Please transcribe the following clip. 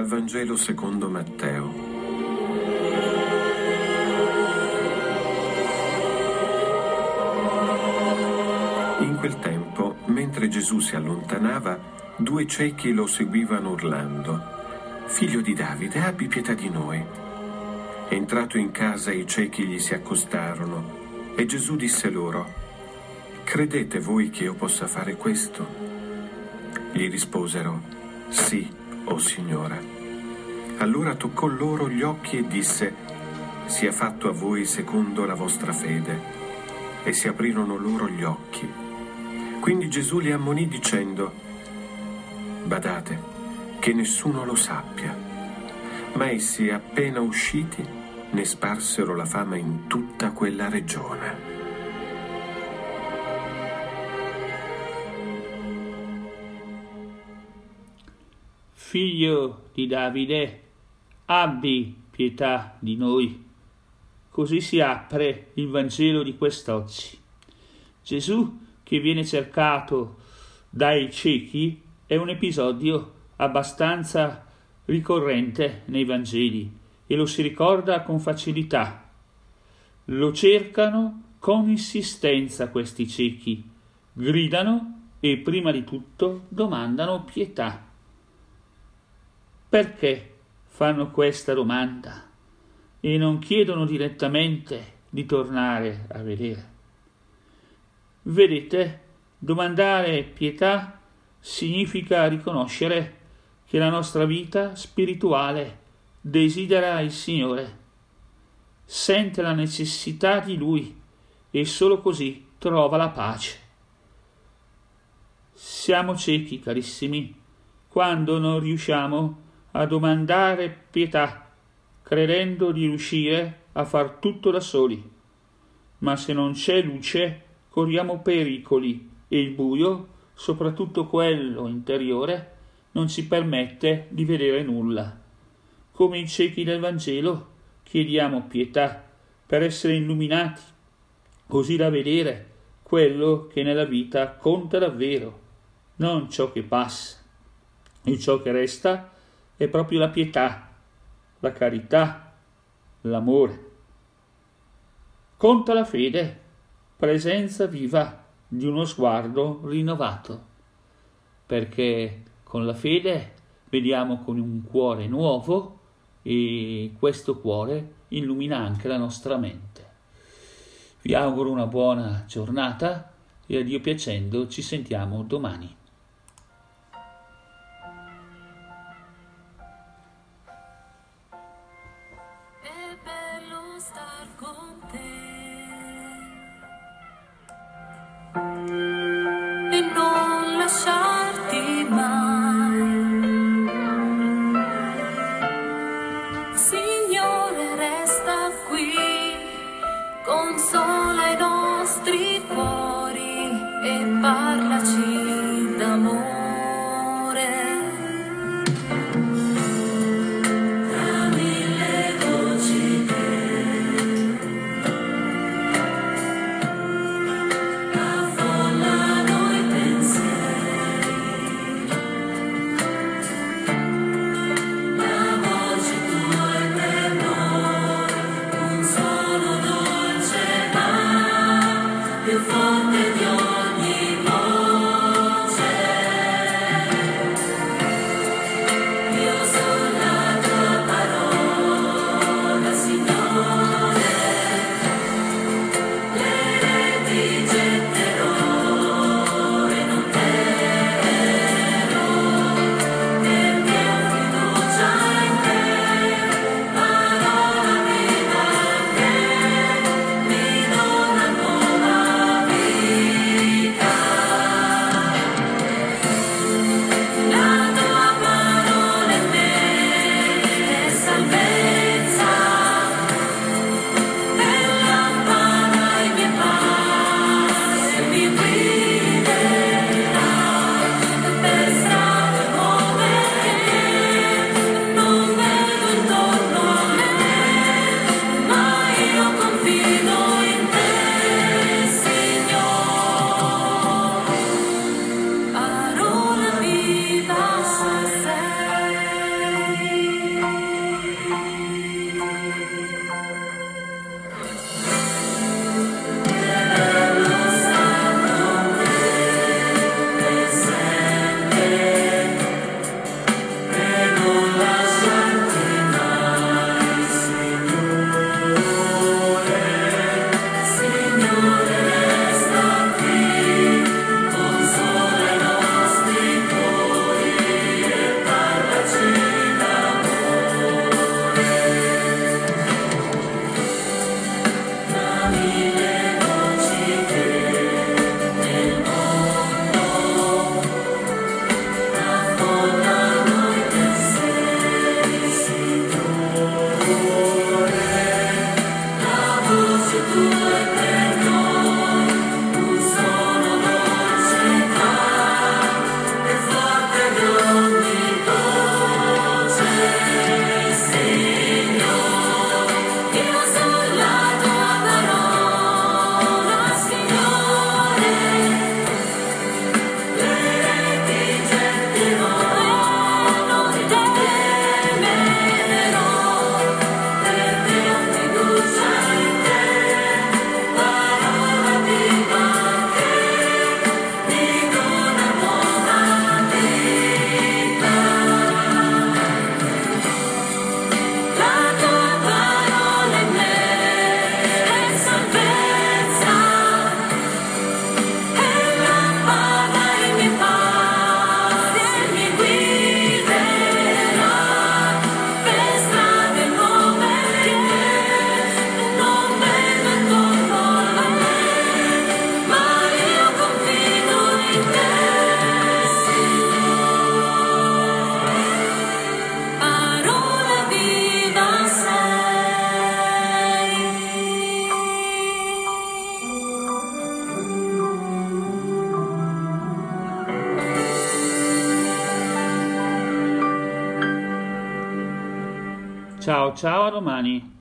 Dal Vangelo secondo Matteo. In quel tempo, mentre Gesù si allontanava, 2 ciechi lo seguivano urlando: «Figlio di Davide, abbi pietà di noi». Entrato in casa, i ciechi gli si accostarono e Gesù disse loro: «Credete voi che io possa fare questo?» Gli risposero: «Sì, o Signore». Allora toccò loro gli occhi e disse: «Sia fatto a voi secondo la vostra fede». E si aprirono loro gli occhi. Quindi Gesù li ammonì dicendo: «Badate, che nessuno lo sappia». Ma essi, appena usciti, ne sparsero la fama in tutta quella regione. Figlio di Davide, abbi pietà di noi. Così si apre il Vangelo di quest'oggi. Gesù che viene cercato dai ciechi è un episodio abbastanza ricorrente nei Vangeli e lo si ricorda con facilità. Lo cercano con insistenza questi ciechi, gridano e prima di tutto domandano pietà. Perché fanno questa domanda e non chiedono direttamente di tornare a vedere? Vedete, domandare pietà significa riconoscere che la nostra vita spirituale desidera il Signore, sente la necessità di Lui e solo così trova la pace. Siamo ciechi, carissimi, quando non riusciamo a domandare pietà, credendo di riuscire a far tutto da soli. Ma se non c'è luce, corriamo pericoli e il buio, soprattutto quello interiore, non ci permette di vedere nulla. Come i ciechi del Vangelo, chiediamo pietà per essere illuminati, così da vedere quello che nella vita conta davvero, non ciò che passa. E ciò che resta è proprio la pietà, la carità, l'amore. Conta la fede, presenza viva di uno sguardo rinnovato, perché con la fede vediamo con un cuore nuovo e questo cuore illumina anche la nostra mente. Vi auguro una buona giornata e a Dio piacendo ci sentiamo domani. È bello star con te e non lasciarti mai. Signore, resta qui, consola i nostri cuori e parlaci d'amore. Tra mille voci che affollano i pensieri, la voce tua è per noi un suono dolce ma più forte di ogni voce. Ciao ciao a domani.